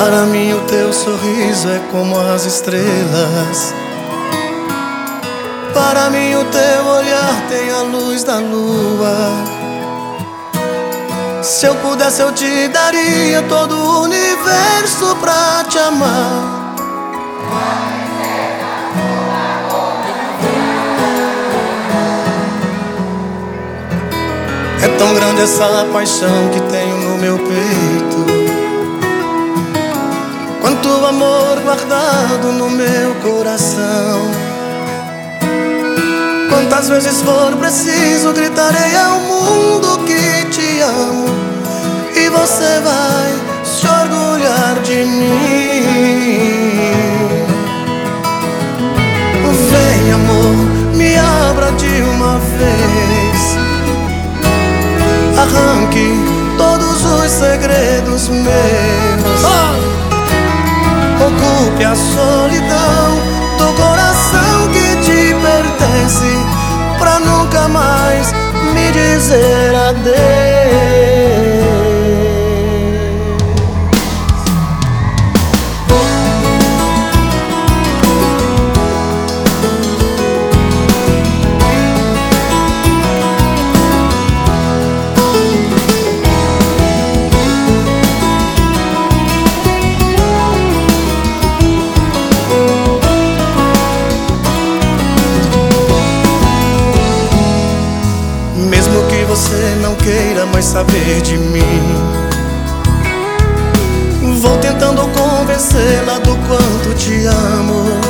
Para mim o teu sorriso é como as estrelas. Para mim o teu olhar tem a luz da lua. Se eu pudesse eu te daria todo o universo pra te amar. É tão grande essa paixão que tenho no meu peito, quanto amor guardado no meu coração. Quantas vezes for preciso gritarei ao mundo que te amo, e você vai se orgulhar de mim. Vem amor, me abra de uma vez, arranque todos os segredos meus. Ocupe a solidão do coração que te pertence, pra nunca mais me dizer adeus. Mesmo que você não queira mais saber de mim, vou tentando convencê-la do quanto te amo.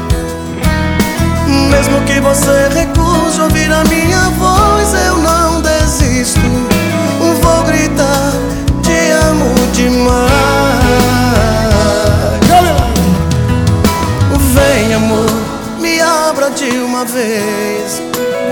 Mesmo que você recuse ouvir a minha voz, eu não desisto. Vou gritar, te amo demais. Vem amor, me abra de uma vez,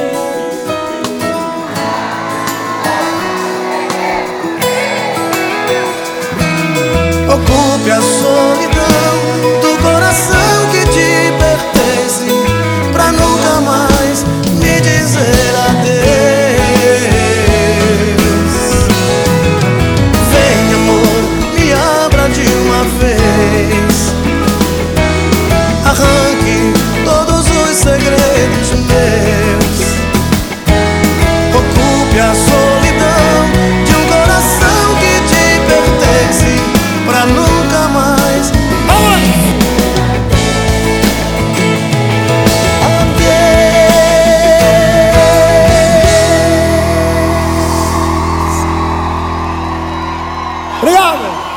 ocupe a solidão do coração que te pertence, pra nunca mais me dizer adeus. Vem amor, me abra de uma vez, arranque todos os segredos meus. Ocupe a solidão de um coração que te pertence, pra nunca mais. Obrigado!